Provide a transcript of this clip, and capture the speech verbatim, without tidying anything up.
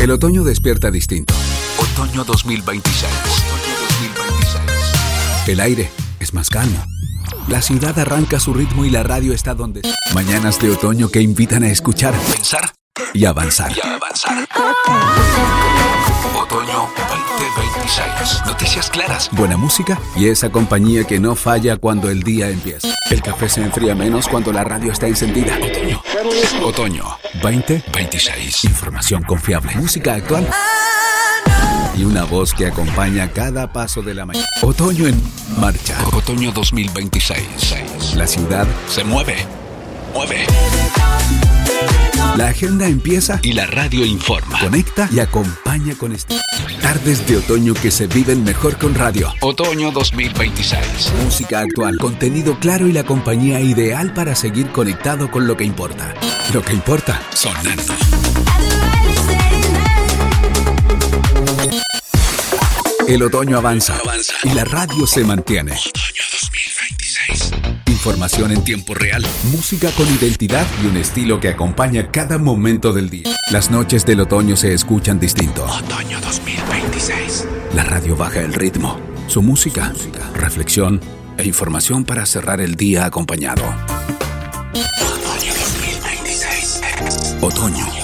El otoño despierta distinto. Otoño dos mil veintiséis. Otoño dos mil veintiséis. El aire es más calmo. La ciudad arranca su ritmo y la radio está donde... Mañanas de otoño que invitan a escuchar, pensar y avanzar. Y avanzar. Otoño veinte veintiséis. Noticias claras, buena música y esa compañía que no falla cuando el día empieza. El café se enfría menos cuando la radio está encendida. Otoño. Otoño veinte veintiséis. Información confiable, música actual y una voz que acompaña cada paso de la mañana. Otoño en marcha. Otoño dos mil veintiséis. La ciudad se mueve. Mueve. La agenda empieza y la radio informa, conecta y acompaña con este. Tardes de otoño que se viven mejor con radio. Otoño dos mil veintiséis. Música actual, contenido claro y la compañía ideal para seguir conectado con lo que importa. Lo que importa, sonando. El otoño avanza, avanza y la radio se mantiene. Otoño dos mil veintiséis. Información en tiempo real, música con identidad y un estilo que acompaña cada momento del día. Las noches del otoño se escuchan distinto. Otoño dos mil veintiséis. La radio baja el ritmo. Su música, música, reflexión e información para cerrar el día acompañado. Otoño dos mil veintiséis. Otoño.